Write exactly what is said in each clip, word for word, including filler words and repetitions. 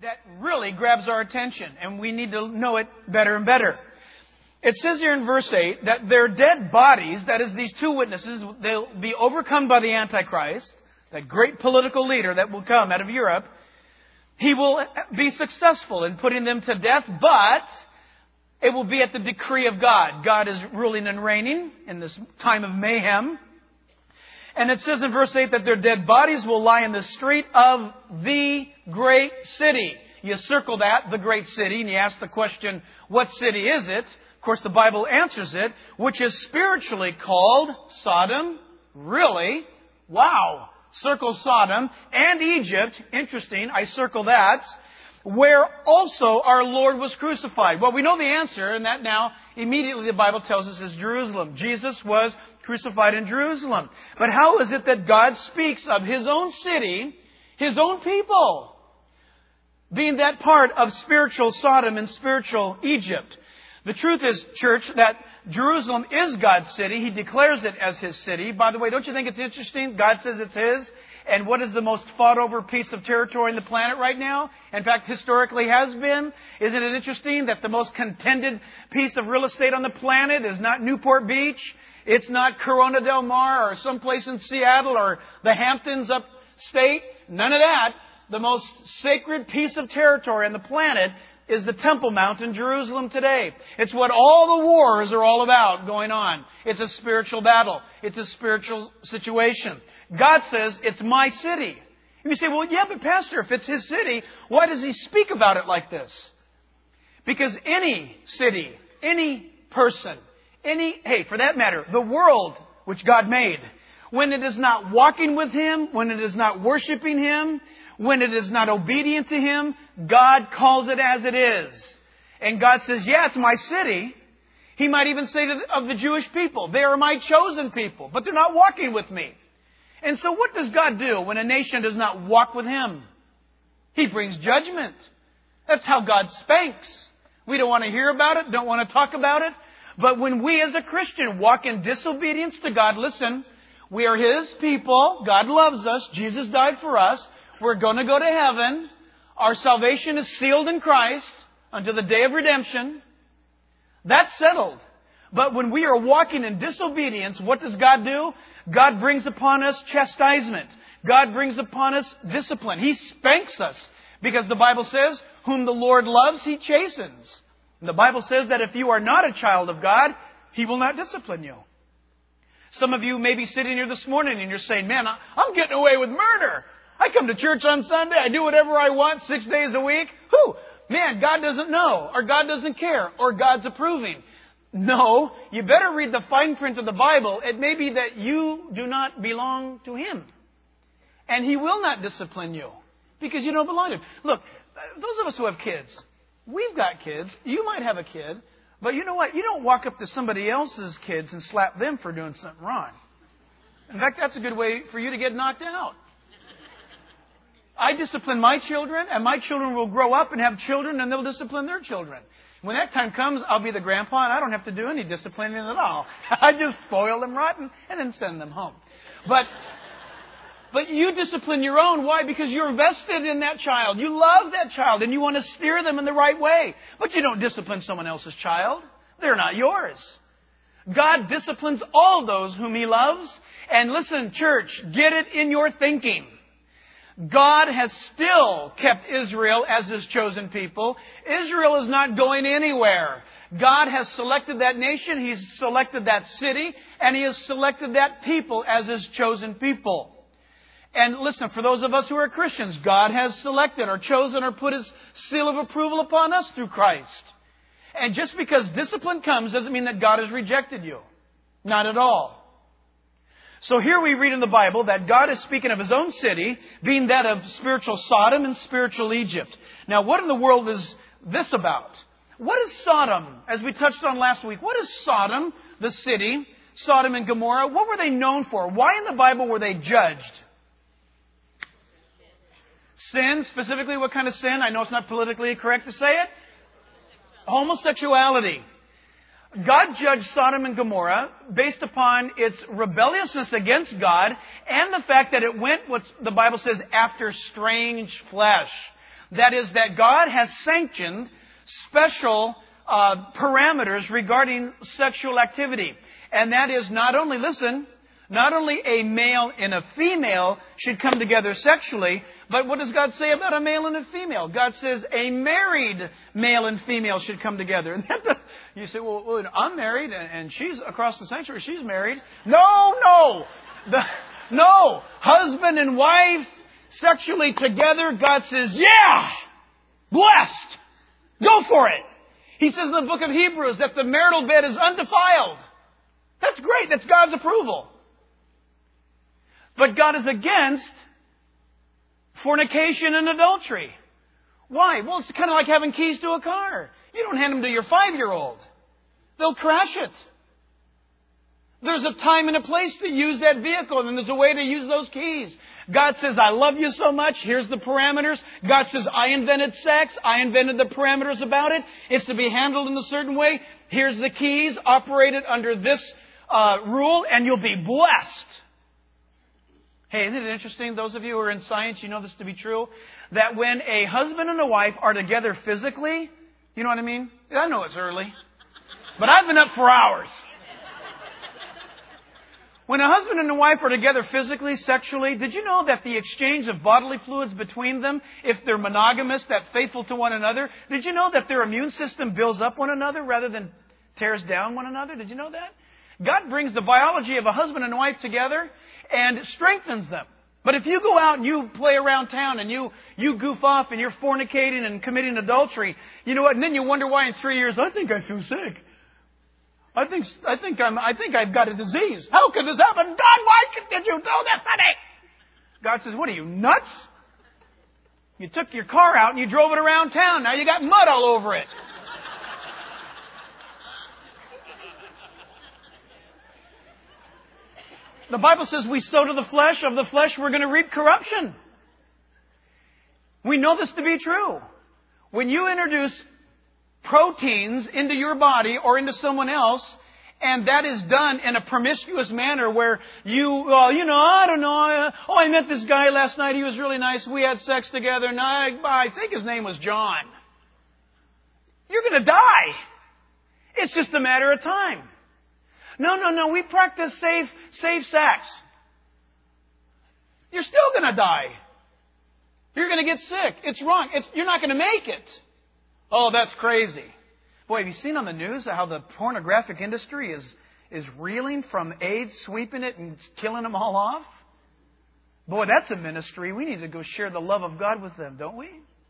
that really grabs our attention, and we need to know it better and better. It says here in verse eight that their dead bodies, that is these two witnesses, they'll be overcome by the Antichrist, that great political leader that will come out of Europe. He will be successful in putting them to death, but it will be at the decree of God. God is ruling and reigning in this time of mayhem. And it says in verse eight that their dead bodies will lie in the street of the great city. You circle that, the great city, and you ask the question, what city is it? Of course, the Bible answers it, which is spiritually called Sodom. Really? Wow. Circle Sodom and Egypt. Interesting. I circle that. Where also our Lord was crucified. Well, we know the answer, and that now immediately the Bible tells us is Jerusalem. Jesus was crucified in Jerusalem. But how is it that God speaks of His own city, His own people, being that part of spiritual Sodom and spiritual Egypt? The truth is, church, that Jerusalem is God's city. He declares it as His city. By the way, don't you think it's interesting? God says it's His. And what is the most fought over piece of territory on the planet right now? In fact, historically has been. Isn't it interesting that the most contended piece of real estate on the planet is not Newport Beach? It's not Corona del Mar or someplace in Seattle or the Hamptons upstate. None of that. The most sacred piece of territory on the planet is the Temple Mount in Jerusalem today. It's what all the wars are all about going on. It's a spiritual battle. It's a spiritual situation. God says, it's my city. And you say, well, yeah, but Pastor, if it's His city, why does He speak about it like this? Because any city, any person, any, hey, for that matter, the world which God made, when it is not walking with Him, when it is not worshiping Him, when it is not obedient to Him, God calls it as it is. And God says, yeah, it's my city. He might even say to the, of the Jewish people, they are my chosen people, but they're not walking with me. And so what does God do when a nation does not walk with Him? He brings judgment. That's how God spanks. We don't want to hear about it, don't want to talk about it. But when we as a Christian walk in disobedience to God, listen, we are His people. God loves us. Jesus died for us. We're going to go to heaven. Our salvation is sealed in Christ until the day of redemption. That's settled. But when we are walking in disobedience, what does God do? God brings upon us chastisement. God brings upon us discipline. He spanks us because the Bible says, whom the Lord loves, He chastens. And the Bible says that if you are not a child of God, He will not discipline you. Some of you may be sitting here this morning and you're saying, man, I'm getting away with murder. I come to church on Sunday. I do whatever I want six days a week. Whew, man, God doesn't know, or God doesn't care, or God's approving. No, you better read the fine print of the Bible. It may be that you do not belong to Him. And He will not discipline you because you don't belong to Him. Look, those of us who have kids, we've got kids. You might have a kid. But you know what? You don't walk up to somebody else's kids and slap them for doing something wrong. In fact, that's a good way for you to get knocked out. I discipline my children, and my children will grow up and have children, and they'll discipline their children. When that time comes, I'll be the grandpa, and I don't have to do any disciplining at all. I just spoil them rotten and then send them home. But but you discipline your own. Why? Because you're vested in that child. You love that child, and you want to steer them in the right way. But you don't discipline someone else's child. They're not yours. God disciplines all those whom He loves. And listen, church, get it in your thinking. God has still kept Israel as His chosen people. Israel is not going anywhere. God has selected that nation. He's selected that city. And He has selected that people as His chosen people. And listen, for those of us who are Christians, God has selected or chosen or put His seal of approval upon us through Christ. And just because discipline comes doesn't mean that God has rejected you. Not at all. So here we read in the Bible that God is speaking of His own city, being that of spiritual Sodom and spiritual Egypt. Now, what in the world is this about? What is Sodom? As we touched on last week, what is Sodom, the city, Sodom and Gomorrah? What were they known for? Why in the Bible were they judged? Sin, specifically what kind of sin? I know it's not politically correct to say it. Homosexuality. God judged Sodom and Gomorrah based upon its rebelliousness against God and the fact that it went, what the Bible says, after strange flesh. That is, that God has sanctioned special uh, parameters regarding sexual activity. And that is not only, listen, not only a male and a female should come together sexually, but what does God say about a male and a female? God says a married male and female should come together. And you say, well, well, I'm married and she's across the sanctuary, she's married. No, no. The, no. Husband and wife sexually together, God says, yeah, blessed. Go for it. He says in the book of Hebrews that the marital bed is undefiled. That's great. That's God's approval. But God is against fornication and adultery. Why? Well, it's kind of like having keys to a car. You don't hand them to your five-year-old. They'll crash it. There's a time and a place to use that vehicle, and there's a way to use those keys. God says, I love you so much. Here's the parameters. God says, I invented sex. I invented the parameters about it. It's to be handled in a certain way. Here's the keys. Operate it under this uh, rule, and you'll be blessed. Hey, isn't it interesting, those of you who are in science, you know this to be true, that when a husband and a wife are together physically, you know what I mean? I know it's early, but I've been up for hours. When a husband and a wife are together physically, sexually, did you know that the exchange of bodily fluids between them, if they're monogamous, that faithful to one another, did you know that their immune system builds up one another rather than tears down one another? Did you know that? God brings the biology of a husband and a wife together and strengthens them. But if you go out and you play around town and you, you goof off and you're fornicating and committing adultery, you know what? And then you wonder why in three years, I think I feel sick. I think, I think I'm, I think I've got a disease. How could this happen? God, why did you do this to me? God says, what are you, nuts? You took your car out and you drove it around town. Now you got mud all over it. The Bible says we sow to the flesh, of the flesh we're going to reap corruption. We know this to be true. When you introduce proteins into your body or into someone else, and that is done in a promiscuous manner where you, well, you know, I don't know, oh, I met this guy last night, he was really nice, we had sex together, and I, I think his name was John. You're going to die. It's just a matter of time. No, no, no, we practice safe, safe sex. You're still going to die. You're going to get sick. It's wrong. It's, you're not going to make it. Oh, that's crazy. Boy, have you seen on the news how the pornographic industry is, is reeling from AIDS, sweeping it and killing them all off? Boy, that's a ministry. We need to go share the love of God with them, don't we?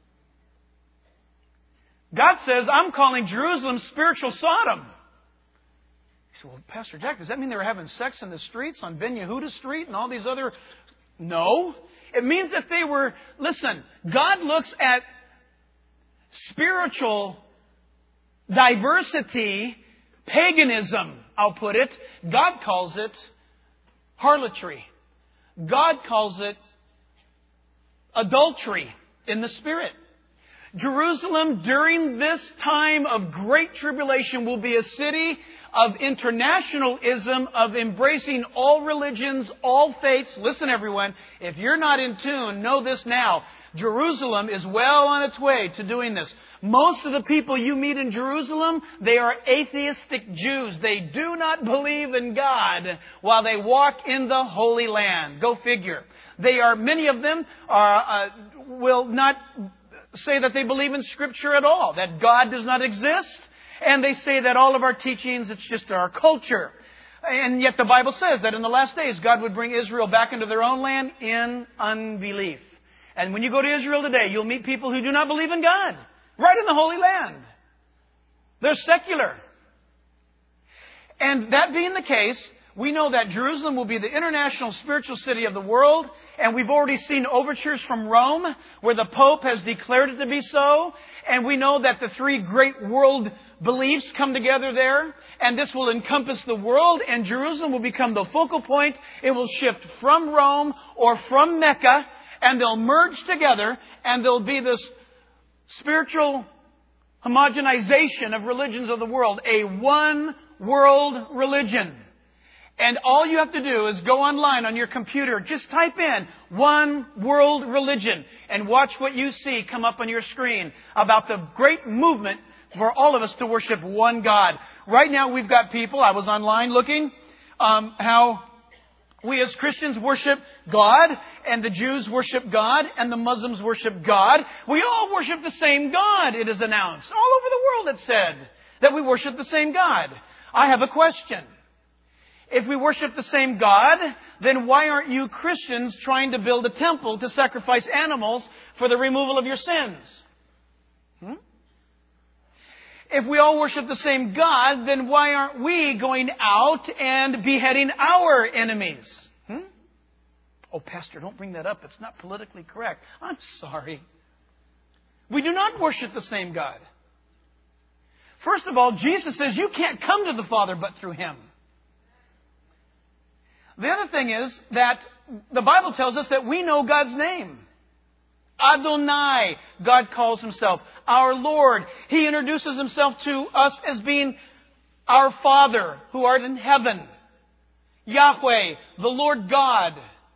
God says, I'm calling Jerusalem spiritual Sodom. He said, well, Pastor Jack, does that mean they were having sex in the streets on Ben Yehuda Street and all these other... No. It means that they were... Listen, God looks at spiritual diversity, paganism, I'll put it. God calls it harlotry. God calls it adultery in the spirit. Jerusalem during this time of great tribulation will be a city of internationalism, of embracing all religions, all faiths. Listen, everyone, if you're not in tune, know this now. Jerusalem is well on its way to doing this. Most of the people you meet in Jerusalem, they are atheistic Jews. They do not believe in God while they walk in the Holy Land. Go figure. They are, many of them are, uh, will not say that they believe in Scripture at all, that God does not exist. And they say that all of our teachings, it's just our culture. And yet the Bible says that in the last days, God would bring Israel back into their own land in unbelief. And when you go to Israel today, you'll meet people who do not believe in God. Right in the Holy Land. They're secular. And that being the case, we know that Jerusalem will be the international spiritual city of the world. And we've already seen overtures from Rome where the Pope has declared it to be so. And we know that the three great world beliefs come together there. And this will encompass the world. And Jerusalem will become the focal point. It will shift from Rome or from Mecca. And they'll merge together. And there'll be this spiritual homogenization of religions of the world. A one world religion. And all you have to do is go online on your computer, just type in one world religion and watch what you see come up on your screen about the great movement for all of us to worship one God. Right now we've got people, I was online looking, um, how we as Christians worship God, and the Jews worship God, and the Muslims worship God. We all worship the same God, it is announced. All over the world it's said that we worship the same God. I have a question. If we worship the same God, then why aren't you Christians trying to build a temple to sacrifice animals for the removal of your sins? Hmm? If we all worship the same God, then why aren't we going out and beheading our enemies? Hmm? Oh, Pastor, don't bring that up. It's not politically correct. I'm sorry. We do not worship the same God. First of all, Jesus says you can't come to the Father but through Him. The other thing is that the Bible tells us that we know God's name. Adonai, God calls Himself. Our Lord. He introduces Himself to us as being our Father who art in heaven. Yahweh, the Lord God.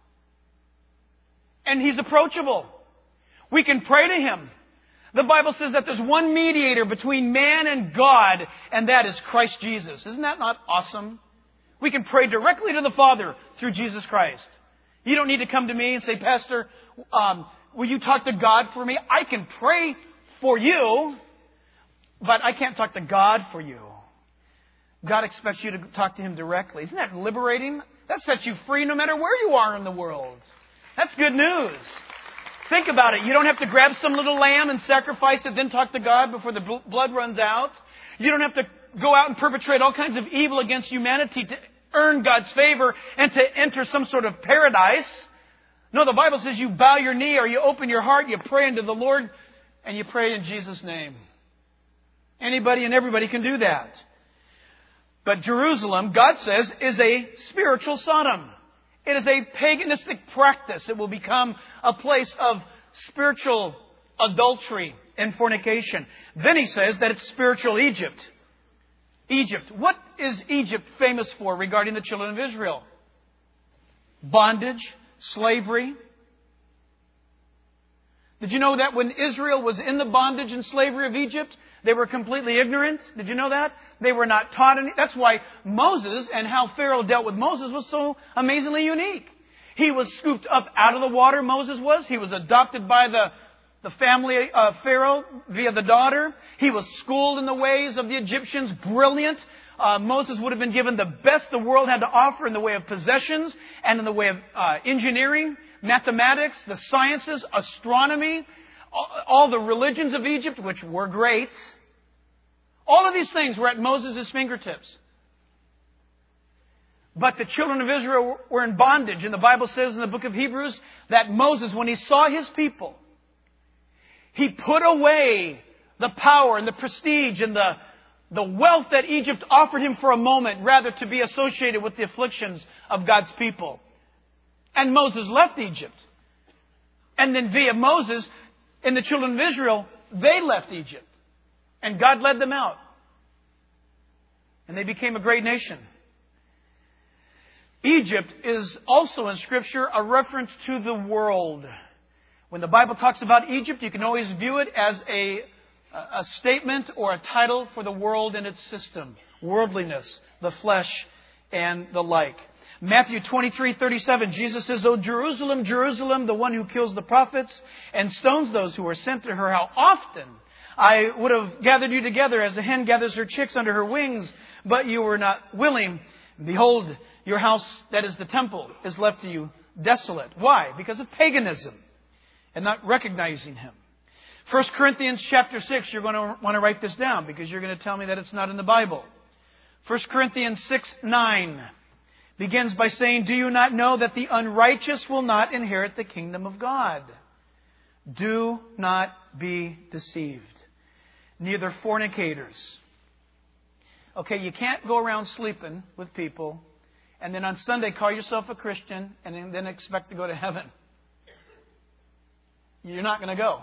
And He's approachable. We can pray to Him. The Bible says that there's one mediator between man and God, and that is Christ Jesus. Isn't that not awesome? We can pray directly to the Father through Jesus Christ. You don't need to come to me and say, Pastor, um, will you talk to God for me? I can pray for you, but I can't talk to God for you. God expects you to talk to Him directly. Isn't that liberating? That sets you free no matter where you are in the world. That's good news. Think about it. You don't have to grab some little lamb and sacrifice it, then talk to God before the blood runs out. You don't have to go out and perpetrate all kinds of evil against humanity to earn God's favor and to enter some sort of paradise. No, the Bible says you bow your knee or you open your heart, you pray unto the Lord, and you pray in Jesus' name. Anybody and everybody can do that. But Jerusalem, God says, is a spiritual Sodom. It is a paganistic practice. It will become a place of spiritual adultery and fornication. Then He says that it's spiritual Egypt. Egypt. What is Egypt famous for regarding the children of Israel? Bondage, slavery. Did you know that when Israel was in the bondage and slavery of Egypt, they were completely ignorant? Did you know that? They were not taught any. That's why Moses and how Pharaoh dealt with Moses was so amazingly unique. He was scooped up out of the water, Moses was. He was adopted by the The family of Pharaoh via the daughter. He was schooled in the ways of the Egyptians. Brilliant. Uh, Moses would have been given the best the world had to offer in the way of possessions and in the way of uh, engineering, mathematics, the sciences, astronomy, all, all the religions of Egypt, which were great. All of these things were at Moses' fingertips. But the children of Israel were in bondage. And the Bible says in the book of Hebrews that Moses, when he saw his people, he put away the power and the prestige and the, the wealth that Egypt offered him for a moment, rather to be associated with the afflictions of God's people. And Moses left Egypt. And then via Moses and the children of Israel, they left Egypt. And God led them out. And they became a great nation. Egypt is also in Scripture a reference to the world. When the Bible talks about Egypt, you can always view it as a, a statement or a title for the world and its system. Worldliness, the flesh, and the like. Matthew twenty-three thirty-seven, Jesus says, "O Jerusalem, Jerusalem, the one who kills the prophets and stones those who are sent to her, how often I would have gathered you together as a hen gathers her chicks under her wings, but you were not willing. Behold, your house, that is the temple, is left to you desolate." Why? Because of paganism and not recognizing Him. First Corinthians chapter six, you're going to want to write this down because you're going to tell me that it's not in the Bible. First Corinthians six nine begins by saying, "Do you not know that the unrighteous will not inherit the kingdom of God? Do not be deceived. Neither fornicators." Okay, you can't go around sleeping with people and then on Sunday call yourself a Christian and then expect to go to heaven. You're not going to go.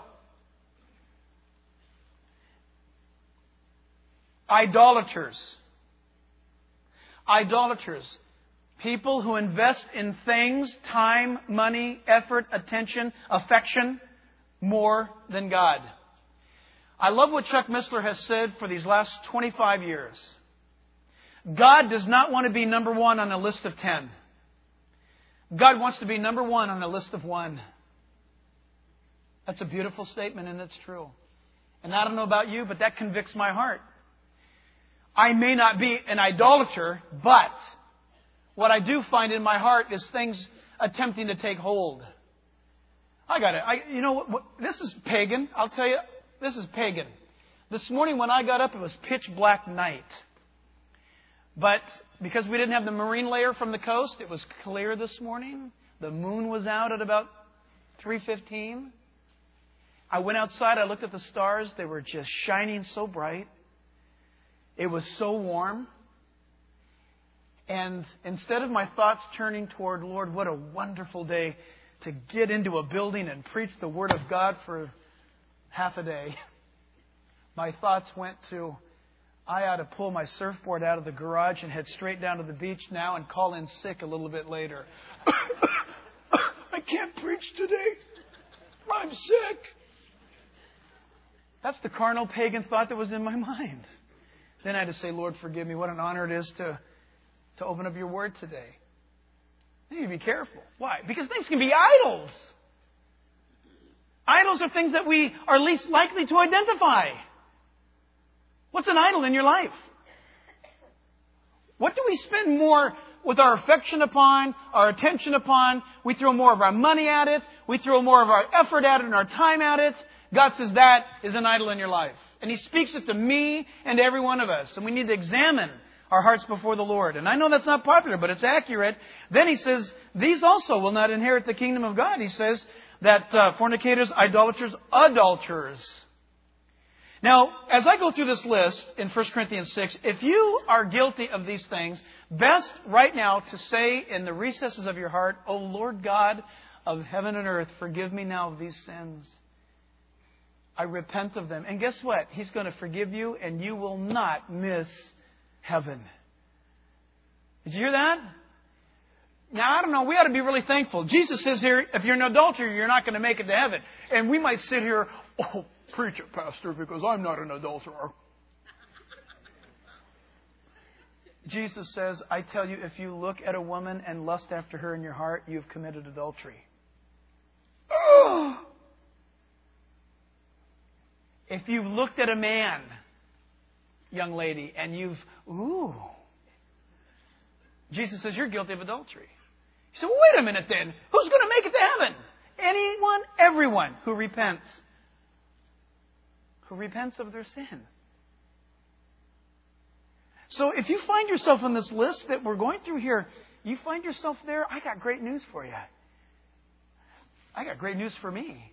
Idolaters. Idolaters. People who invest in things, time, money, effort, attention, affection, more than God. I love what Chuck Missler has said for these last twenty-five years. God does not want to be number one on a list of ten. God wants to be number one on a list of one. That's a beautiful statement, and it's true. And I don't know about you, but that convicts my heart. I may not be an idolater, but what I do find in my heart is things attempting to take hold. I got it. I, you know what, what? This is pagan. I'll tell you, this is pagan. This morning when I got up, it was pitch black night. But because we didn't have the marine layer from the coast, it was clear this morning. The moon was out at about three fifteen. I went outside. I looked at the stars. They were just shining so bright. It was so warm. And instead of my thoughts turning toward, Lord, what a wonderful day to get into a building and preach the Word of God for half a day, my thoughts went to, I ought to pull my surfboard out of the garage and head straight down to the beach now and call in sick a little bit later. I can't preach today. I'm sick. That's the carnal pagan thought that was in my mind. Then I had to say, Lord, forgive me. What an honor it is to to open up your Word today. You need to be careful. Why? Because things can be idols. Idols are things that we are least likely to identify. What's an idol in your life? What do we spend more with our affection upon, our attention upon? We throw more of our money at it. We throw more of our effort at it and our time at it. God says that is an idol in your life. And He speaks it to me and to every one of us. And we need to examine our hearts before the Lord. And I know that's not popular, but it's accurate. Then He says, these also will not inherit the kingdom of God. He says that uh, fornicators, idolaters, adulterers. Now, as I go through this list in First Corinthians six, if you are guilty of these things, best right now to say in the recesses of your heart, O Lord God of heaven and earth, forgive me now of these sins. I repent of them. And guess what? He's going to forgive you and you will not miss heaven. Did you hear that? Now, I don't know. We ought to be really thankful. Jesus says here, if you're an adulterer, you're not going to make it to heaven. And we might sit here, oh, preach it, Pastor, because I'm not an adulterer. Jesus says, I tell you, if you look at a woman and lust after her in your heart, you've committed adultery. Oh! If you've looked at a man, young lady, and you've, ooh. Jesus says, you're guilty of adultery. You say, well, wait a minute then. Who's going to make it to heaven? Anyone, everyone who repents. Who repents of their sin. So if you find yourself on this list that we're going through here, you find yourself there, I got great news for you. I got great news for me.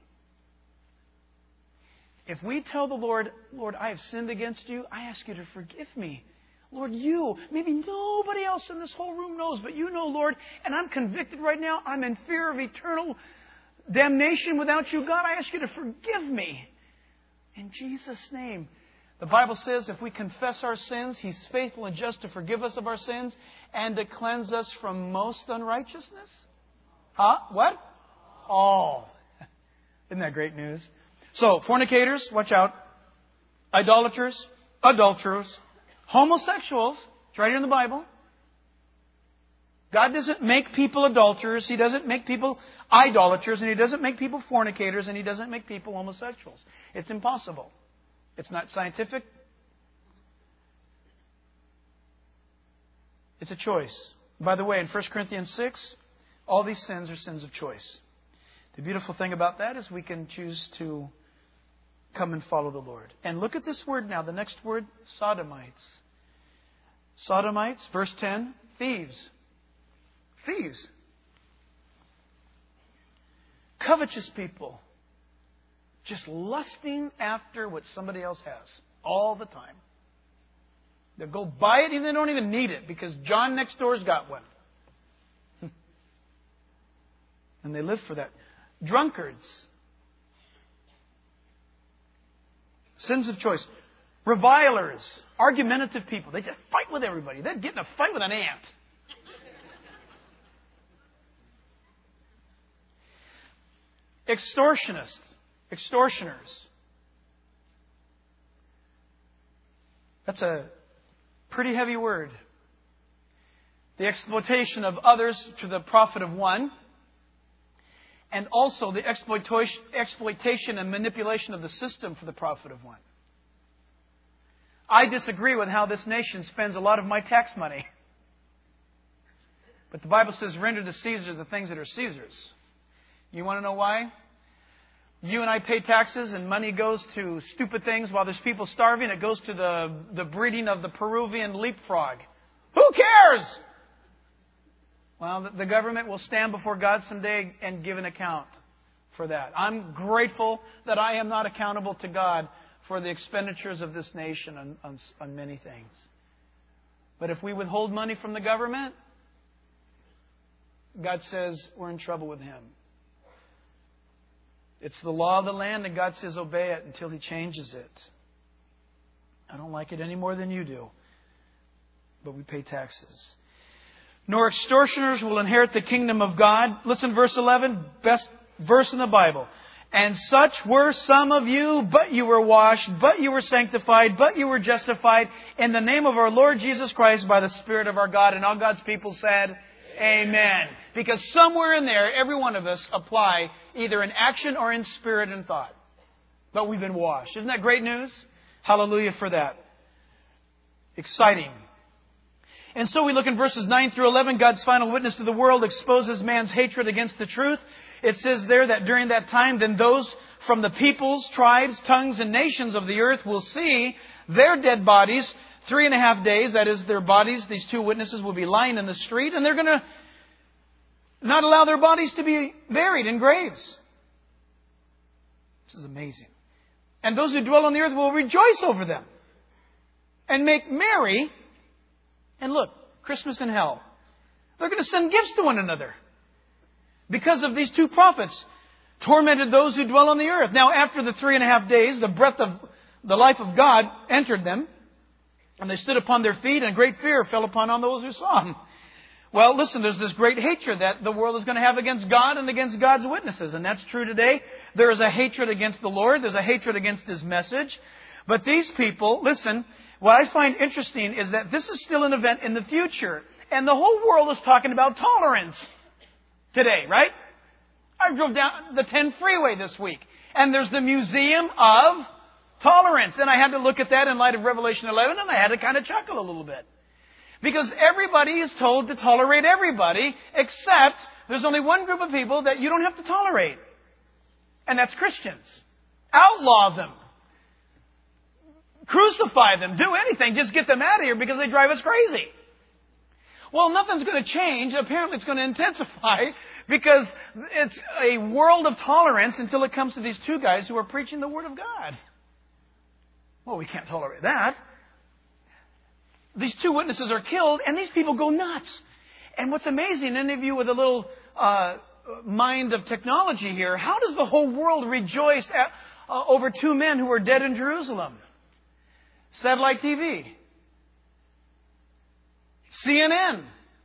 If we tell the Lord, Lord, I have sinned against you, I ask you to forgive me. Lord, you, maybe nobody else in this whole room knows, but you know, Lord, and I'm convicted right now. I'm in fear of eternal damnation without you. God, I ask you to forgive me. In Jesus' name. The Bible says if we confess our sins, He's faithful and just to forgive us of our sins and to cleanse us from most unrighteousness. Huh? What? All. Isn't that great news? So, fornicators, watch out. Idolaters, adulterers, homosexuals. It's right here in the Bible. God doesn't make people adulterers. He doesn't make people idolaters. And He doesn't make people fornicators. And He doesn't make people homosexuals. It's impossible. It's not scientific. It's a choice. By the way, in First Corinthians six, all these sins are sins of choice. The beautiful thing about that is we can choose to come and follow the Lord. And look at this word now. The next word, sodomites. Sodomites, verse ten, thieves. Thieves. Covetous people. Just lusting after what somebody else has all the time. They'll go buy it and they don't even need it because John next door's got one. And they live for that. Drunkards. Sins of choice. Revilers. Argumentative people. They just fight with everybody. They'd get in a fight with an ant. extortionists, extortioners. That's a pretty heavy word. The exploitation of others to the profit of one, and also the exploitation, exploitation and manipulation of the system for the profit of one. I disagree with how this nation spends a lot of my tax money. But the Bible says, render to Caesar the things that are Caesar's. You want to know why? You and I pay taxes and money goes to stupid things while there's people starving. It goes to the, the breeding of the Peruvian leapfrog. Who cares? Well, the government will stand before God someday and give an account for that. I'm grateful that I am not accountable to God for the expenditures of this nation on, on, on many things. But if we withhold money from the government, God says we're in trouble with Him. It's the law of the land, and God says obey it until He changes it. I don't like it any more than you do, but we pay taxes. Nor extortioners will inherit the kingdom of God. Listen, verse eleven, best verse in the Bible. And such were some of you, but you were washed, but you were sanctified, but you were justified in the name of our Lord Jesus Christ by the Spirit of our God. And all God's people said, Amen. Because somewhere in there, every one of us apply either in action or in spirit and thought. But we've been washed. Isn't that great news? Hallelujah for that. Exciting. And so we look in verses nine through eleven. God's final witness to the world exposes man's hatred against the truth. It says there that during that time, then those from the peoples, tribes, tongues, and nations of the earth will see their dead bodies three and a half days. That is, their bodies, these two witnesses, will be lying in the street, and they're going to not allow their bodies to be buried in graves. This is amazing. And those who dwell on the earth will rejoice over them and make merry. And look, Christmas in hell. They're going to send gifts to one another because of these two prophets tormented those who dwell on the earth. Now, after the three and a half days, the breath of the life of God entered them, and they stood upon their feet, and great fear fell upon all those who saw them. Well, listen, there's this great hatred that the world is going to have against God and against God's witnesses. And that's true today. There is a hatred against the Lord. There's a hatred against His message. But these people, listen, what I find interesting is that this is still an event in the future. And the whole world is talking about tolerance today, right? I drove down the ten freeway this week, and there's the Museum of Tolerance. And I had to look at that in light of Revelation eleven, and I had to kind of chuckle a little bit. Because everybody is told to tolerate everybody, except there's only one group of people that you don't have to tolerate. And that's Christians. Outlaw them. Crucify them. Do anything. Just get them out of here because they drive us crazy. Well, nothing's going to change. Apparently it's going to intensify because it's a world of tolerance until it comes to these two guys who are preaching the Word of God. Well, we can't tolerate that. These two witnesses are killed, and these people go nuts. And what's amazing, any of you with a little uh, mind of technology here, how does the whole world rejoice at, uh, over two men who were dead in Jerusalem? Satellite T V. C N N.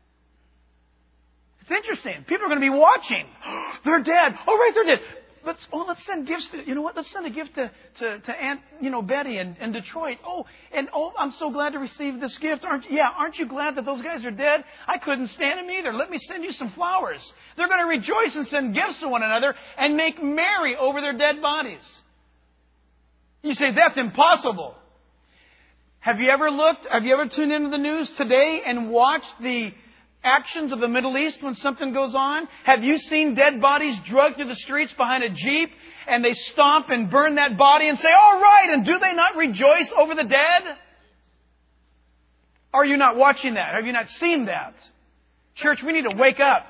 It's interesting. People are going to be watching. They're dead. Oh, right, they're dead. Let's, oh, let's send gifts to, you know what, let's send a gift to, to, to Aunt, you know, Betty in, in Detroit. Oh, and oh, I'm so glad to receive this gift. Aren't, yeah, aren't you glad that those guys are dead? I couldn't stand them either. Let me send you some flowers. They're going to rejoice and send gifts to one another and make merry over their dead bodies. You say, that's impossible. Have you ever looked, have you ever tuned into the news today and watched the actions of the Middle East when something goes on? Have you seen dead bodies dragged through the streets behind a Jeep and they stomp and burn that body and say, all right, and do they not rejoice over the dead? Are you not watching that? Have you not seen that? Church, we need to wake up.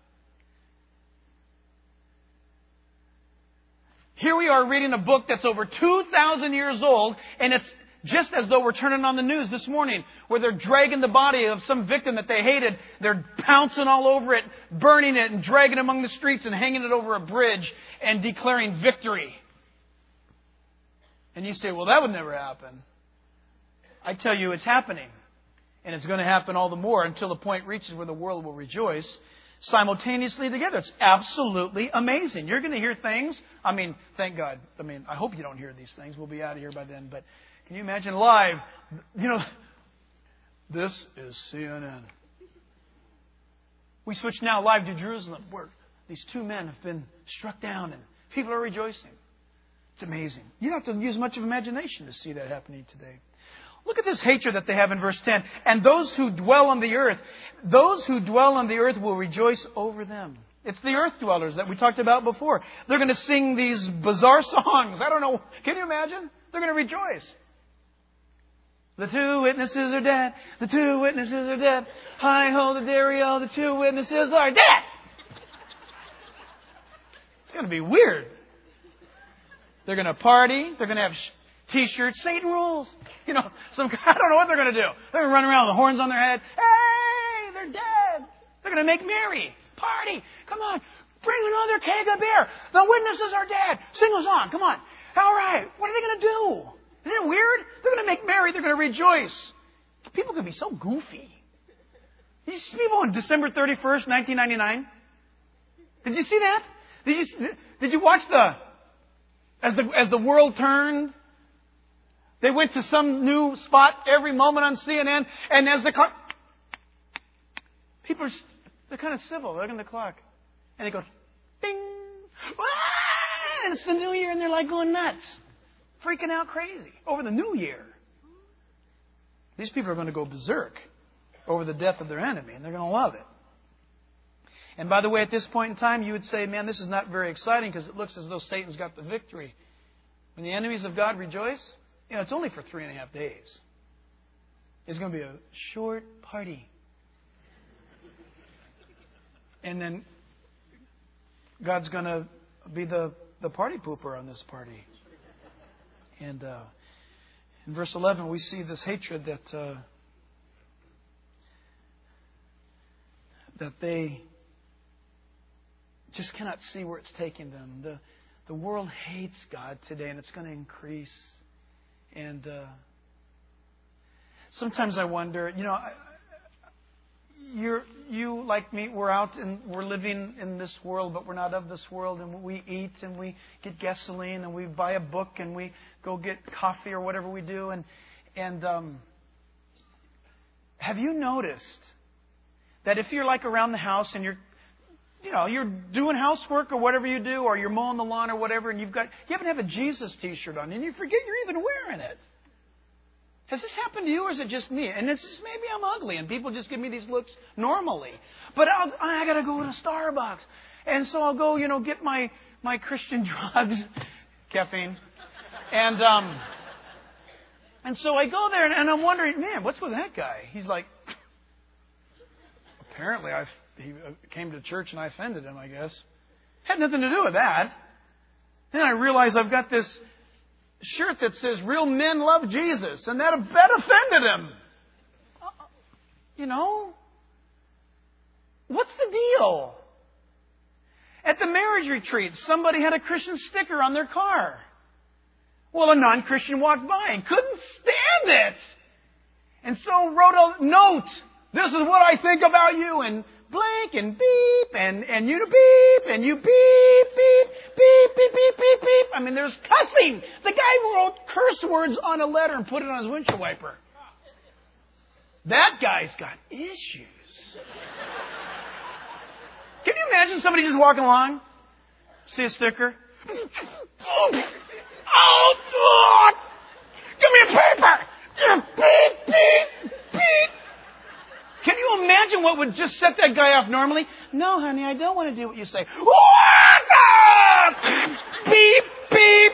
Here we are reading a book that's over two thousand years old, and it's just as though we're turning on the news this morning where they're dragging the body of some victim that they hated. They're pouncing all over it, burning it, and dragging it among the streets and hanging it over a bridge and declaring victory. And you say, well, that would never happen. I tell you, it's happening. And it's going to happen all the more until the point reaches where the world will rejoice. simultaneously together. It's absolutely amazing. You're going to hear things. I mean, thank God. I mean, I hope you don't hear these things. We'll be out of here by then. But can you imagine live? You know, this is C N N. We switch now live to Jerusalem, where these two men have been struck down and people are rejoicing. It's amazing. You don't have to use much of imagination to see that happening today. Look at this hatred that they have in verse ten. And those who dwell on the earth, those who dwell on the earth will rejoice over them. It's the earth dwellers that we talked about before. They're going to sing these bizarre songs. I don't know. Can you imagine? They're going to rejoice. The two witnesses are dead. The two witnesses are dead. Hi-ho, the dairy-o, the two witnesses are dead. It's going to be weird. They're going to party. They're going to have T-shirts. Satan rules. You know, some I don't know what they're going to do. They're going to run around with the horns on their head. Hey, they're dead. They're going to make merry. Party. Come on. Bring another keg of beer. The witnesses are dead. Sing a song. Come on. All right. What are they going to do? Isn't it weird? They're going to make merry. They're going to rejoice. People can be so goofy. These people on December thirty-first, nineteen ninety-nine. Did you see that? Did you did you watch the as the as the world turned? They went to some new spot every moment on C N N, and as the clock, people are they're kind of civil. They're looking at the clock, and they go, ding, ah! And it's the new year, and they're like going nuts. Freaking out crazy over the new year. These people are going to go berserk over the death of their enemy, and they're going to love it. And by the way, at this point in time, you would say, man, this is not very exciting because it looks as though Satan's got the victory. When the enemies of God rejoice, you know, it's only for three and a half days. It's going to be a short party. And then God's going to be the, the party pooper on this party. And uh, in verse eleven, we see this hatred that uh, that they just cannot see where it's taking them. The the world hates God today, and it's going to increase. And uh, sometimes I wonder, you know, I, you're you like me, we're out and we're living in this world, but we're not of this world, and we eat and we get gasoline and we buy a book and we go get coffee or whatever we do. And and um, have you noticed that if you're like around the house and you're you know you're doing housework or whatever you do, or you're mowing the lawn or whatever, and you've got you happen to have a Jesus T-shirt on and you forget you're even wearing it? Has this happened to you, or is it just me? And it's just maybe I'm ugly, and people just give me these looks normally. But I'll, I got to go to Starbucks, and so I'll go, you know, get my my Christian drugs, caffeine, and um, and so I go there, and, and I'm wondering, man, what's with that guy? He's like, apparently I he came to church and I offended him. I guess had nothing to do with that. Then I realize I've got this shirt that says "Real men love Jesus," and that, that offended him. Uh, you know? What's the deal? At the marriage retreat, somebody had a Christian sticker on their car. Well, a non-Christian walked by and couldn't stand it. And so wrote a note. This is what I think about you, and blank, and beep, and, and you beep, and you beep, beep, beep, beep, beep, beep, beep. I mean, there's cussing. The guy wrote curse words on a letter and put it on his windshield wiper. That guy's got issues. Can you imagine somebody just walking along, see a sticker? Oh, God! Give me a paper! Beep, beep, beep. Can you imagine what would just set that guy off normally? No, honey, I don't want to do what you say. Beep, beep.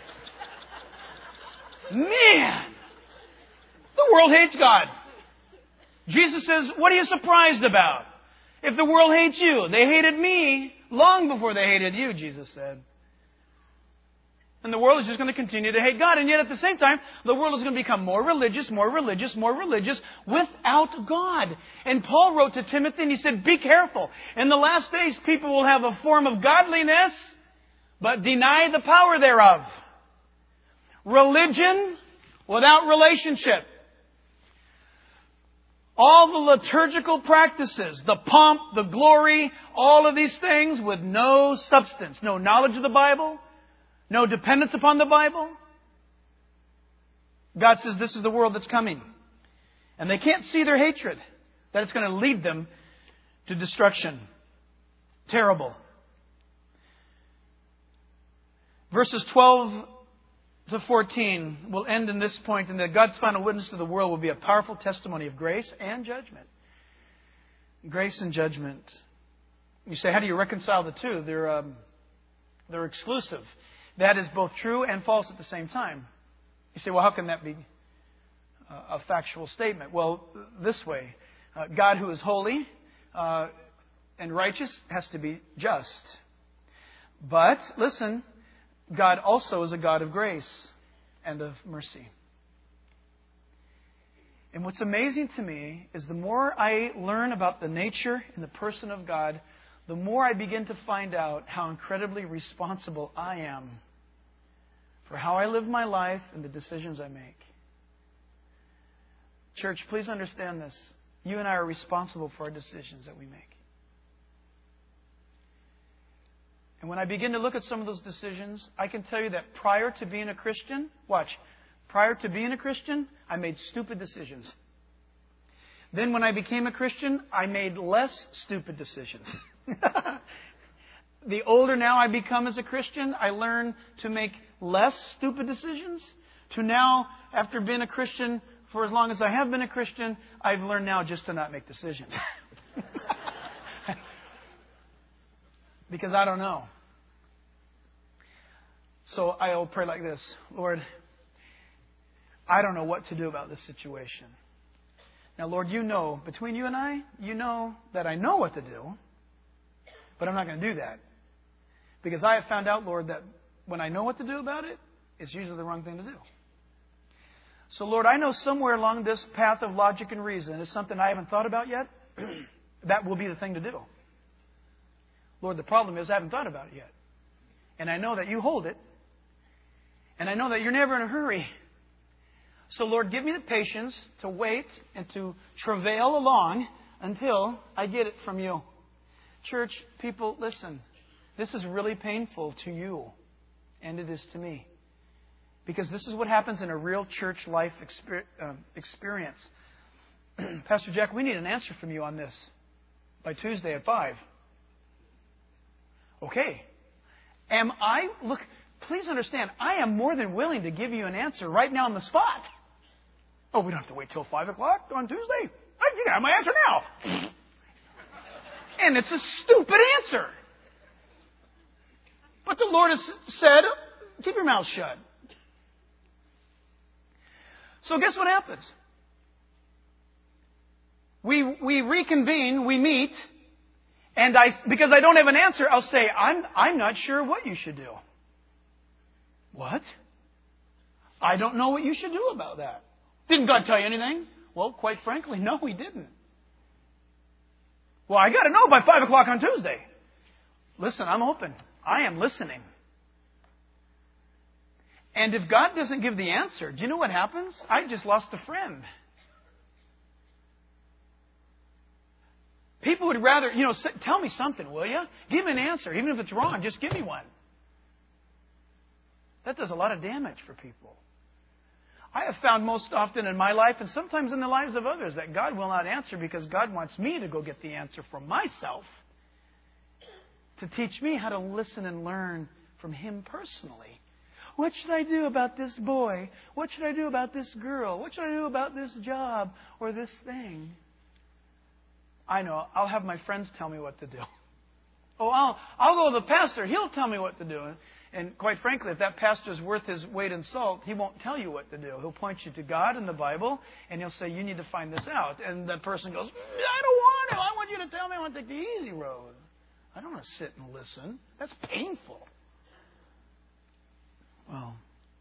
Man, the world hates God. Jesus says, what are you surprised about? If the world hates you, they hated me long before they hated you, Jesus said. And the world is just going to continue to hate God. And yet at the same time, the world is going to become more religious, more religious, more religious without God. And Paul wrote to Timothy and he said, be careful. In the last days, people will have a form of godliness, but deny the power thereof. Religion without relationship. all the liturgical practices, the pomp, the glory, all of these things with no substance, no knowledge of the Bible, no dependence upon the Bible. God says this is the world that's coming. And they can't see their hatred, that it's going to lead them to destruction. Terrible. Verses twelve to fourteen will end in this point, and that God's final witness to the world will be a powerful testimony of grace and judgment. Grace and judgment. You say, how do you reconcile the two? They're, um, they're exclusive. That is both true and false at the same time. You say, well, how can that be a factual statement? Well, this way. Uh, God who is holy uh, and righteous has to be just. But, listen, God also is a God of grace and of mercy. And what's amazing to me is the more I learn about the nature and the person of God, the more I begin to find out how incredibly responsible I am for how I live my life and the decisions I make. Church, please understand this. You and I are responsible for our decisions that we make. And when I begin to look at some of those decisions, I can tell you that prior to being a Christian, watch, prior to being a Christian, I made stupid decisions. Then when I became a Christian, I made less stupid decisions. The older now I become as a Christian, I learn to make less stupid decisions. To now, after being a Christian for as long as I have been a Christian, I've learned now just to not make decisions. Because I don't know. So I'll pray like this. Lord, I don't know what to do about this situation. Now, Lord, you know, between you and I, you know that I know what to do. But I'm not going to do that. Because I have found out, Lord, that when I know what to do about it, it's usually the wrong thing to do. So, Lord, I know somewhere along this path of logic and reason is something I haven't thought about yet. That will be the thing to do. Lord, the problem is I haven't thought about it yet. And I know that you hold it. And I know that you're never in a hurry. So, Lord, give me the patience to wait and to travail along until I get it from you. Church, people, listen. This is really painful to you. And it is to me. Because this is what happens in a real church life experience. Pastor Jack, we need an answer from you on this by Tuesday at five. Okay. Am I, look, please understand, I am more than willing to give you an answer right now on the spot. Oh, we don't have to wait till five o'clock on Tuesday. I think I have my answer now. And it's a stupid answer. But the Lord has said, keep your mouth shut. So guess what happens? We we reconvene, we meet, and I because I don't have an answer, I'll say, I'm I'm not sure what you should do. What? I don't know what you should do about that. Didn't God tell you anything? Well, quite frankly, no, He didn't. Well, I got to know by five o'clock on Tuesday. Listen, I'm open. I am listening. And if God doesn't give the answer, do you know what happens? I just lost a friend. People would rather, you know, tell me something, will you? Give me an answer. Even if it's wrong, just give me one. That does a lot of damage for people. I have found most often in my life, and sometimes in the lives of others, that God will not answer because God wants me to go get the answer from myself to teach me how to listen and learn from Him personally. What should I do about this boy? What should I do about this girl? What should I do about this job or this thing? I know. I'll have my friends tell me what to do. Oh, I'll, I'll go to the pastor. He'll tell me what to do. And quite frankly, if that pastor's worth his weight in salt, he won't tell you what to do. He'll point you to God and the Bible, and he'll say, you need to find this out. And the person goes, I don't want to. I want you to tell me I want to take the easy road. I don't want to sit and listen. That's painful. Well,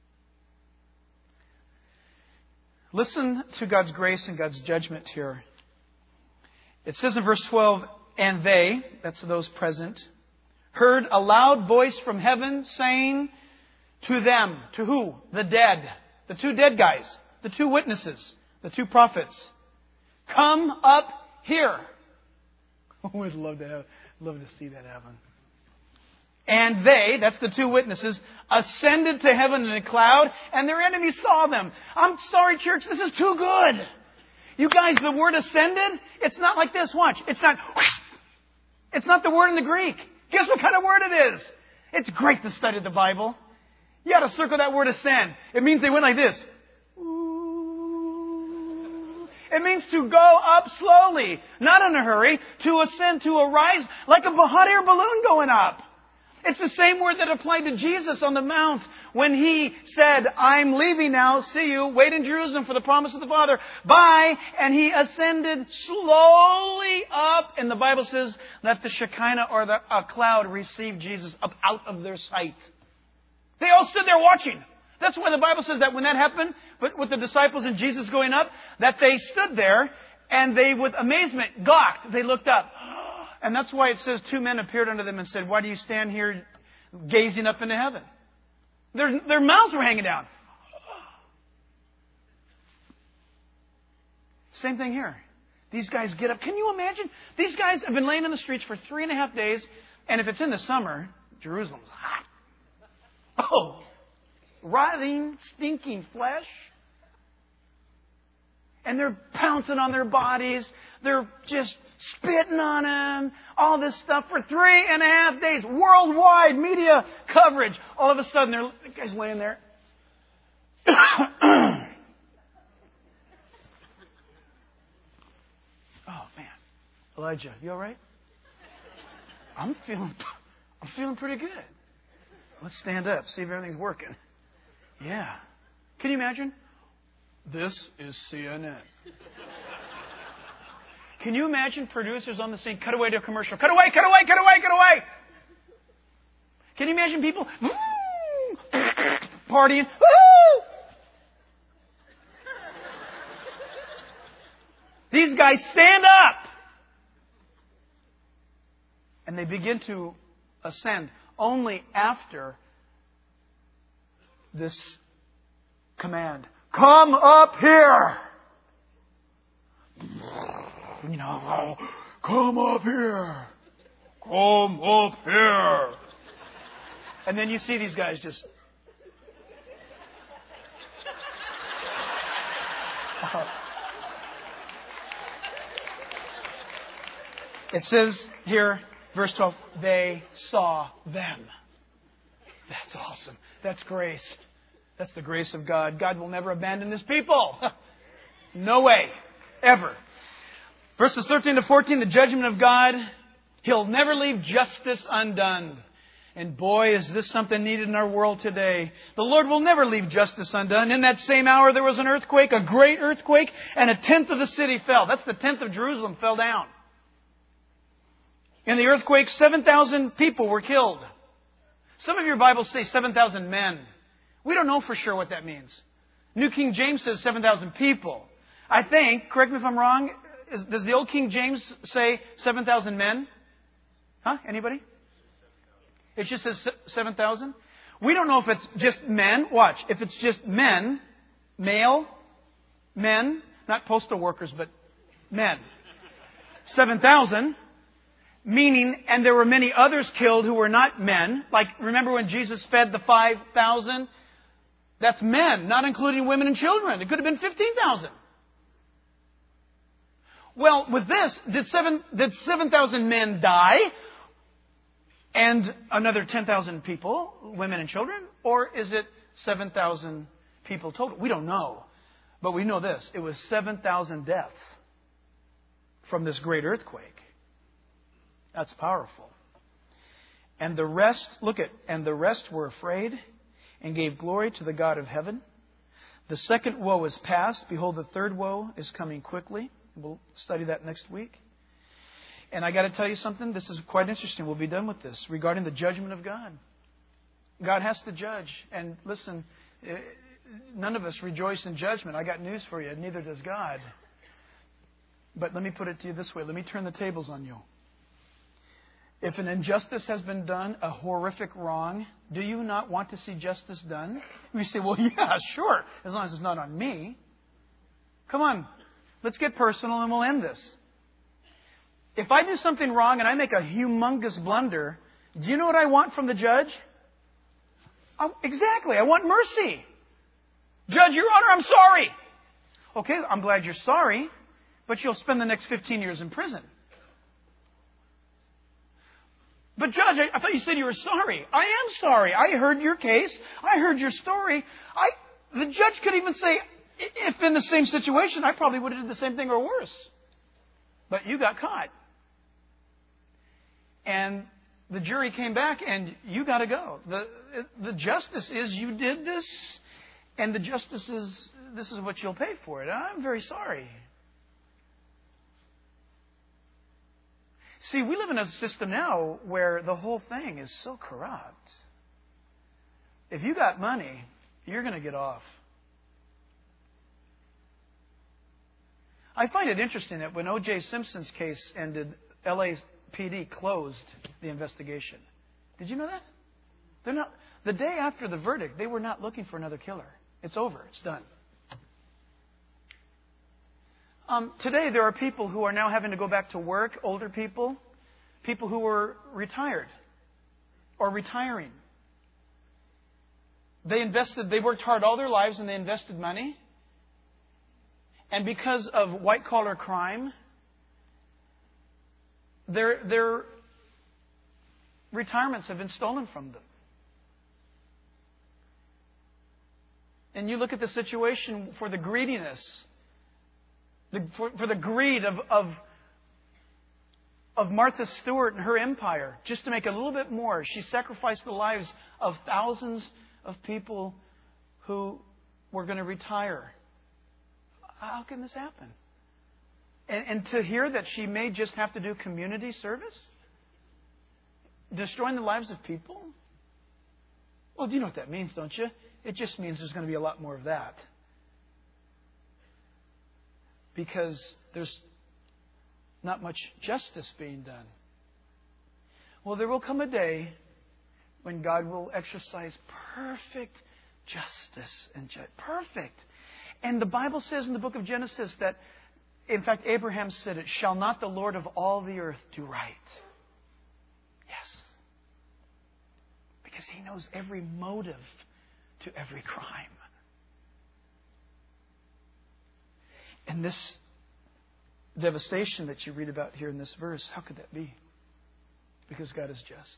listen to God's grace and God's judgment here. It says in verse twelve, and they, that's those present, heard a loud voice from heaven saying to them, to who? The dead. The two dead guys. The two witnesses. The two prophets. Come up here. I would love to have, love to see that happen. And they, that's the two witnesses, ascended to heaven in a cloud, and their enemies saw them. I'm sorry, church, this is too good. You guys, the word ascended, it's not like this. Watch. It's not, it's not the word in the Greek. Guess what kind of word it is? It's great to study the Bible. You got to circle that word ascend. It means they went like this. It means to go up slowly, not in a hurry, to ascend, to arise, like a hot air balloon going up. It's the same word that applied to Jesus on the Mount when He said, I'm leaving now, see you, wait in Jerusalem for the promise of the Father, bye, and He ascended slowly up, and the Bible says that the Shekinah or the a cloud received Jesus up out of their sight. They all stood there watching. That's why the Bible says that when that happened, but with the disciples and Jesus going up, that they stood there and they, with amazement, gawked. They looked up. And that's why it says two men appeared unto them and said, why do you stand here gazing up into heaven? Their, their mouths were hanging down. Same thing here. These guys get up. Can you imagine? These guys have been laying in the streets for three and a half days. And if it's in the summer, Jerusalem's hot. Oh, rotting, stinking flesh. And they're pouncing on their bodies. They're just spitting on them. All this stuff for three and a half days. Worldwide media coverage. All of a sudden, they're, the guy's laying there. Oh, man. Elijah, you all right? I'm feeling, I'm feeling pretty good. Let's stand up, see if everything's working. Yeah. Can you imagine? This is C N N. Can you imagine producers on the scene? Cut away to a commercial. Cut away, cut away, cut away, cut away. Can you imagine people partying? Woo! These guys stand up. And they begin to ascend only after this command. Come up here. You know, come up here. Come up here. And then you see these guys just... Uh, it says here, verse twelve, they saw them. That's awesome. That's grace. That's the grace of God. God will never abandon His people. No way. Ever. Verses thirteen to fourteen, the judgment of God. He'll never leave justice undone. And boy, is this something needed in our world today. The Lord will never leave justice undone. In that same hour, there was an earthquake, a great earthquake, and a tenth of the city fell. That's the tenth of Jerusalem fell down. In the earthquake, seven thousand people were killed. Some of your Bibles say seven thousand men. We don't know for sure what that means. New King James says seven thousand people. I think, correct me if I'm wrong, is, does the old King James say seven thousand men? Huh? Anybody? It just says seven thousand? We don't know if it's just men. Watch. If it's just men, male, men, not postal workers, but men. seven thousand. Meaning, and there were many others killed who were not men. Like, remember when Jesus fed the five thousand? That's men, not including women and children. It could have been fifteen thousand. Well, with this, did seven did seven thousand men die? And another ten thousand people, women and children? Or is it seven thousand people total? We don't know. But we know this. It was seven thousand deaths from this great earthquake. That's powerful. And the rest, look at, and the rest were afraid and gave glory to the God of heaven. The second woe is past. Behold, the third woe is coming quickly. We'll study that next week. And I got to tell you something. This is quite interesting. We'll be done with this regarding the judgment of God. God has to judge. And listen, none of us rejoice in judgment. I got news for you. Neither does God. But let me put it to you this way. Let me turn the tables on you. If an injustice has been done, a horrific wrong, do you not want to see justice done? We say, well, yeah, sure, as long as it's not on me. Come on. let's get personal and we'll end this. If I do something wrong and I make a humongous blunder, do you know what I want from the judge? I, exactly. I want mercy. Judge, Your Honor, I'm sorry. Okay, I'm glad you're sorry, but you'll spend the next fifteen years in prison. But Judge, I, I thought you said you were sorry. I am sorry. I heard your case. I heard your story. I, the judge could even say, if in the same situation, I probably would have did the same thing or worse. But you got caught. And the jury came back and you got to go. The, the justice is you did this, and the justice is this is what you'll pay for it. I'm very sorry. See, we live in a system now where the whole thing is so corrupt. If you got money, you're going to get off. I find it interesting that when O J Simpson's case ended, L A P D closed the investigation. Did you know that? They're not. The day after the verdict, they were not looking for another killer. It's over. It's done. Um, today, there are people who are now having to go back to work, older people, people who were retired or retiring. They invested, they worked hard all their lives and they invested money. And because of white-collar crime, their, their retirements have been stolen from them. And you look at the situation for the greediness, the, for, for the greed of, of, of Martha Stewart and her empire, just to make a little bit more. She sacrificed the lives of thousands of people who were going to retire. How can this happen? And, and to hear that she may just have to do community service? Destroying the lives of people? Well, do you know what that means, don't you? It just means there's going to be a lot more of that. Because there's not much justice being done. Well, there will come a day when God will exercise perfect justice and judgment. Perfect. And the Bible says in the book of Genesis that, in fact, Abraham said it, shall not the Lord of all the earth do right? Yes. Because He knows every motive to every crime. And this devastation that you read about here in this verse, how could that be? Because God is just.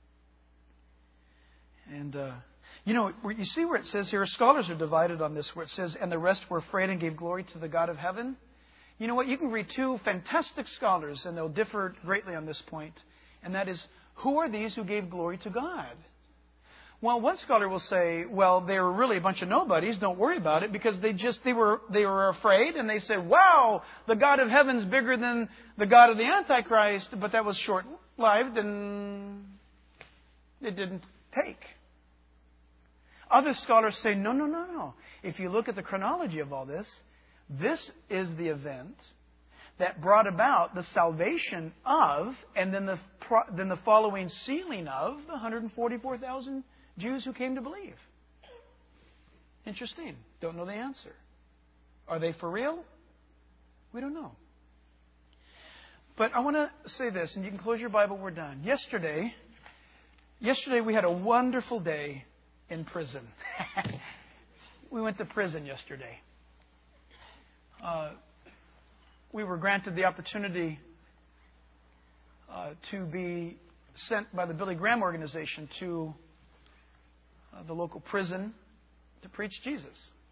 And, uh, you know, you see where it says here, scholars are divided on this, where it says, and the rest were afraid and gave glory to the God of heaven. You know what? You can read two fantastic scholars, and they'll differ greatly on this point. And that is, who are these who gave glory to God? Well, one scholar will say, well, they were really a bunch of nobodies. Don't worry about it, because they just they were they were afraid, and they said, wow, the God of heaven's bigger than the God of the Antichrist. But that was short-lived, and it didn't take. Other scholars say, no, no, no, no. If you look at the chronology of all this, this is the event that brought about the salvation of, and then the then the following sealing of the one hundred forty-four thousand Jews who came to believe. Interesting. Don't know the answer. Are they for real? We don't know. But I want to say this, and you can close your Bible, we're done. Yesterday, yesterday we had a wonderful day in prison. We went to prison yesterday. Uh, we were granted the opportunity uh, to be sent by the Billy Graham organization to uh, the local prison to preach Jesus.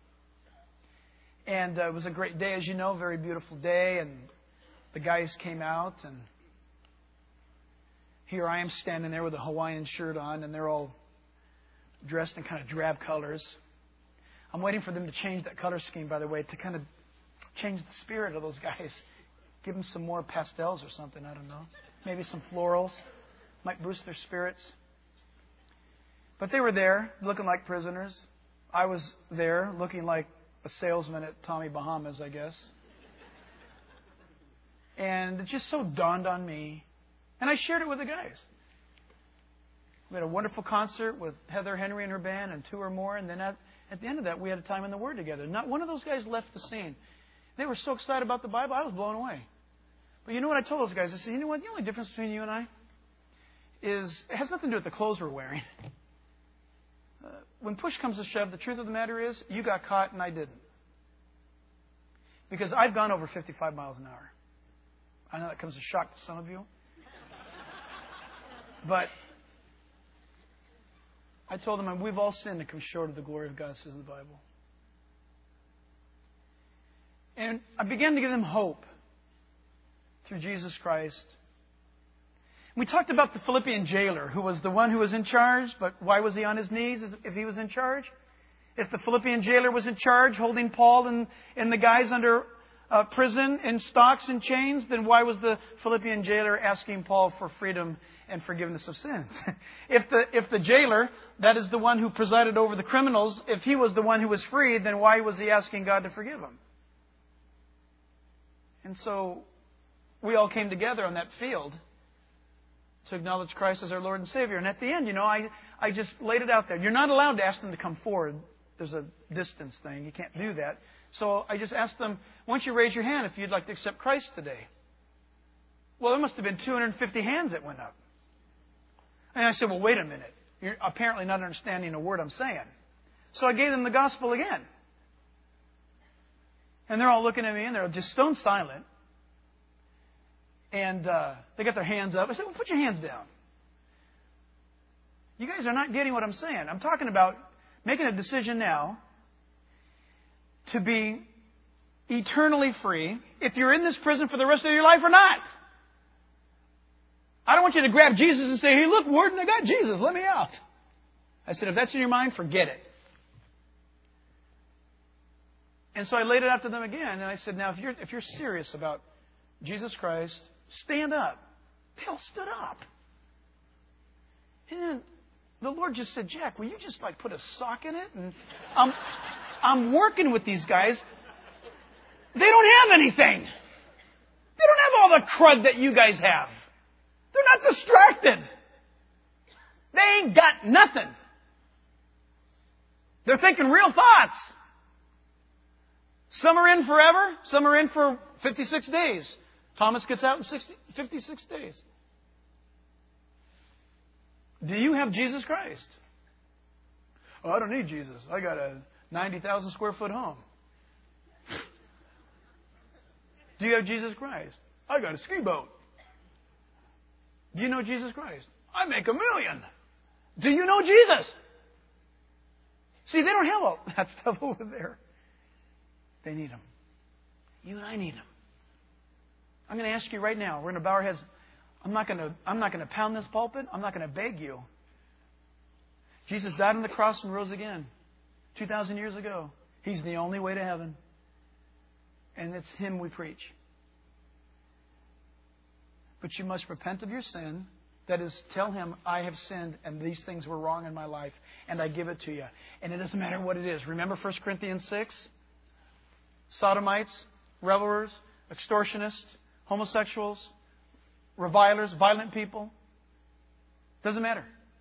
And uh, it was a great day, as you know, very beautiful day. And the guys came out, and here I am standing there with a Hawaiian shirt on, and they're all dressed in kind of drab colors. I'm waiting for them to change that color scheme, by the way, to kind of change the spirit of those guys. Give them some more pastels or something, I don't know. Maybe some florals. Might boost their spirits. But they were there, looking like prisoners. I was there, looking like a salesman at Tommy Bahama's, I guess. And it just so dawned on me. And I shared it with the guys. We had a wonderful concert with Heather Henry and her band and two or more. And then at, at the end of that, we had a time in the Word together. Not one of those guys left the scene. They were so excited about the Bible, I was blown away. But you know what I told those guys? I said, you know what? The only difference between you and I is it has nothing to do with the clothes we're wearing. Uh, when push comes to shove, the truth of the matter is you got caught and I didn't. Because I've gone over fifty-five miles an hour. I know that comes as a shock to some of you. But I told them, we've all sinned and come short of the glory of God, says the Bible. And I began to give them hope through Jesus Christ. We talked about the Philippian jailer, who was the one who was in charge, but why was he on his knees if he was in charge? If the Philippian jailer was in charge, holding Paul and, and the guys under uh, prison in stocks and chains, then why was the Philippian jailer asking Paul for freedom and forgiveness of sins? if the if the jailer, that is the one who presided over the criminals, if he was the one who was freed, then why was he asking God to forgive him? And so we all came together on that field to acknowledge Christ as our Lord and Savior. And at the end, you know, I, I just laid it out there. You're not allowed to ask them to come forward. There's a distance thing. You can't do that. So I just asked them, why don't you raise your hand if you'd like to accept Christ today? Well, there must have been two hundred fifty hands that went up. And I said, well, wait a minute. You're apparently not understanding a word I'm saying. So I gave them the gospel again. And they're all looking at me and they're just stone silent. And uh, they got their hands up. I said, well, put your hands down. You guys are not getting what I'm saying. I'm talking about making a decision now to be eternally free if you're in this prison for the rest of your life or not. I don't want you to grab Jesus and say, hey, look, Warden, I got Jesus. Let me out. I said, if that's in your mind, forget it. And so I laid it out to them again. And I said, now, if you're, if you're serious about Jesus Christ, stand up. They all stood up. And then the Lord just said, Jack, will you just like put a sock in it? And I'm, I'm working with these guys. They don't have anything. They don't have all the crud that you guys have. They're not distracted. They ain't got nothing. They're thinking real thoughts. Some are in forever. Some are in for fifty-six days. Thomas gets out in sixty, fifty-six days. Do you have Jesus Christ? Oh, I don't need Jesus. I got a ninety thousand square foot home. Do you have Jesus Christ? I got a ski boat. Do you know Jesus Christ? I make a million. Do you know Jesus? See, they don't have all that stuff over there. They need Him. You and I need Him. I'm going to ask you right now. We're going to bow our heads. I'm not going to, I'm not going to pound this pulpit. I'm not going to beg you. Jesus died on the cross and rose again two thousand years ago. He's the only way to heaven. And it's Him we preach. But you must repent of your sin. That is, tell Him, I have sinned and these things were wrong in my life. And I give it to you. And it doesn't matter what it is. Remember First Corinthians six? Sodomites, revelers, extortionists, homosexuals, revilers, violent people. Doesn't matter.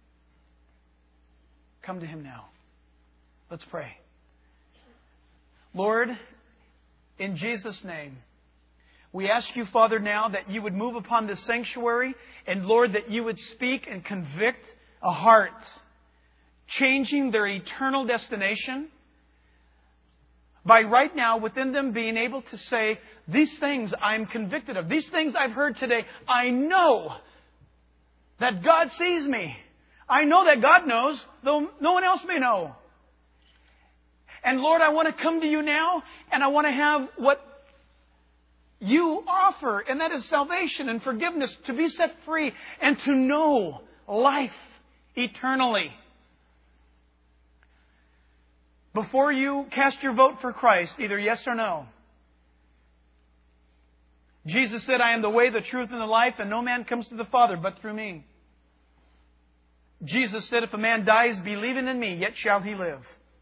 Come to Him now. Let's pray. Lord, in Jesus' name, we ask you, Father, now that you would move upon this sanctuary and, Lord, that you would speak and convict a heart, changing their eternal destination by right now within them being able to say, these things I'm convicted of. These things I've heard today. I know that God sees me. I know that God knows, though no one else may know. And Lord, I want to come to you now, and I want to have what you offer, and that is salvation and forgiveness, to be set free and to know life eternally. Before you cast your vote for Christ, either yes or no. Jesus said, I am the way, the truth, and the life, and no man comes to the Father but through me. Jesus said, if a man dies believing in me, yet shall he live.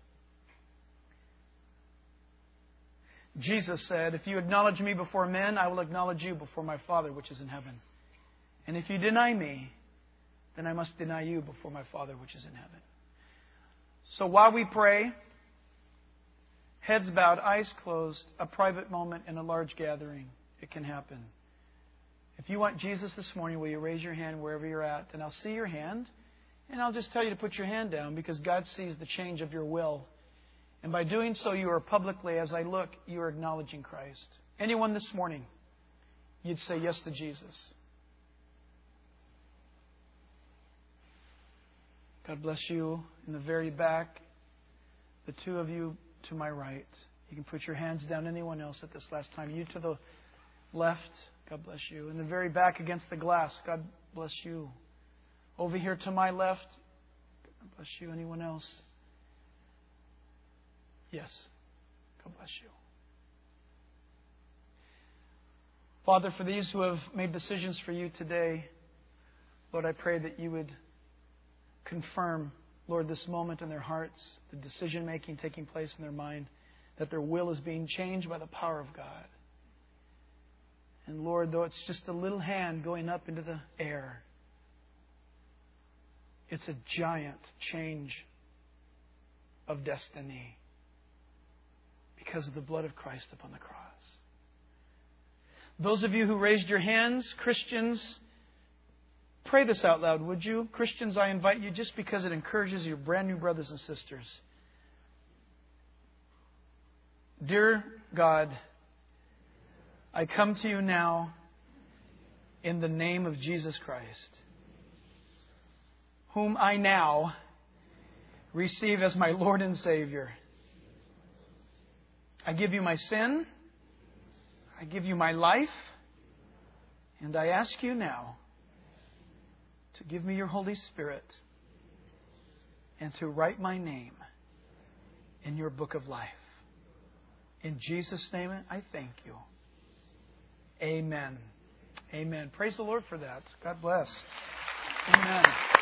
Jesus said, if you acknowledge me before men, I will acknowledge you before my Father which is in heaven. And if you deny me, then I must deny you before my Father which is in heaven. So while we pray, heads bowed, eyes closed, a private moment in a large gathering. It can happen. If you want Jesus this morning, will you raise your hand wherever you're at? And I'll see your hand. And I'll just tell you to put your hand down because God sees the change of your will. And by doing so, you are publicly, as I look, you are acknowledging Christ. Anyone this morning, you'd say yes to Jesus. God bless you in the very back. The two of you to my right. You can put your hands down. Anyone else at this last time? You to the left. God bless you. In the very back against the glass. God bless you. Over here to my left. God bless you. Anyone else? Yes. God bless you. Father, for these who have made decisions for you today, Lord, I pray that you would confirm, Lord, this moment in their hearts, the decision-making taking place in their mind, that their will is being changed by the power of God. And Lord, though it's just a little hand going up into the air, it's a giant change of destiny because of the blood of Christ upon the cross. Those of you who raised your hands, Christians, pray this out loud, would you? Christians, I invite you just because it encourages your brand new brothers and sisters. Dear God, I come to you now in the name of Jesus Christ, whom I now receive as my Lord and Savior. I give you my sin. I give you my life. And I ask you now to give me your Holy Spirit and to write my name in your book of life. In Jesus' name, I thank you. Amen. Amen. Praise the Lord for that. God bless. Amen.